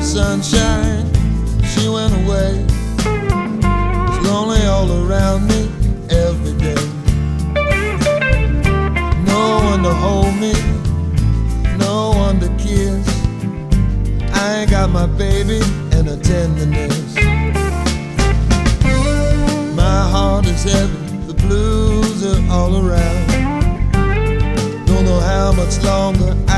sunshine, she went away. It's lonely all around me every day. No one to hold me, no one to kiss. I ain't got my baby and her tenderness. My heart is heavy, the blues are all around. Don't know how much longer